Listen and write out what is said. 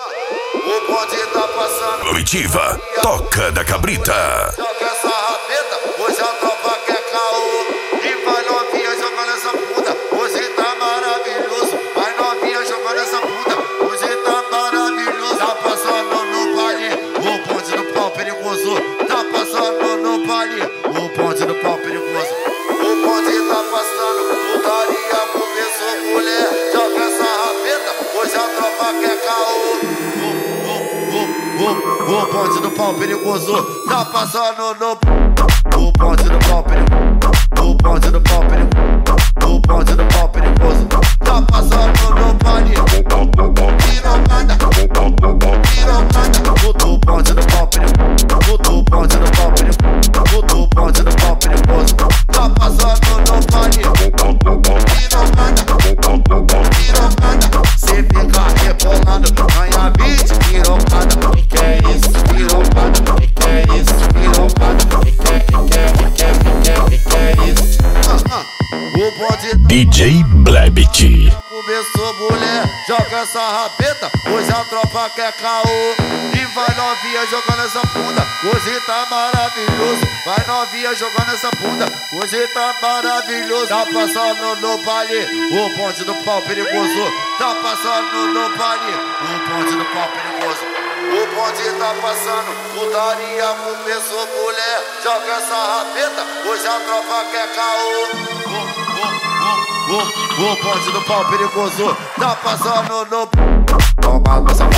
O bonde tá passando. Comitiva, toca da cabrita. Joga essa rabeta, hoje a tropa quer caô. E vai novinha jogando essa puta, hoje tá maravilhoso. Vai novinha jogando essa puta, hoje tá maravilhoso. Tá passando no baile, o bonde do pau perigoso. Tá passando no baile, o bonde do pau perigoso. O bonde tá passando, putaria começou, mulher. Joga essa rabeta, hoje a tropa quer caô. O bonde do pau perigoso tá passando no. O bonde do pau perigoso. O bonde do pau perigoso. O bonde do pau perigoso tá passando no baile. Pirocada, pirocada. O bonde do pau perigoso. O bonde do pau perigoso. O bonde do pau perigoso tá passando no baile. Pirocada, pirocada. Cê fica rebolando, ganha 20 pirocada. Que é isso, pirocada? Que é isso, pirocada? Que é isso? O bonde DJ Blebit. começou, mulher, joga essa rabeta, hoje a tropa quer caô. E vai novinha jogando essa bunda, hoje tá maravilhoso. Vai novinha jogando essa bunda, hoje tá maravilhoso. Tá passando no baile, o bonde do pau perigoso. Tá passando no baile, o bonde do pau perigoso. O bonde tá passando, putaria começou, mulher, joga essa rabeta, hoje a tropa quer caô. O bonde do pau perigoso tá passando no. Toma essa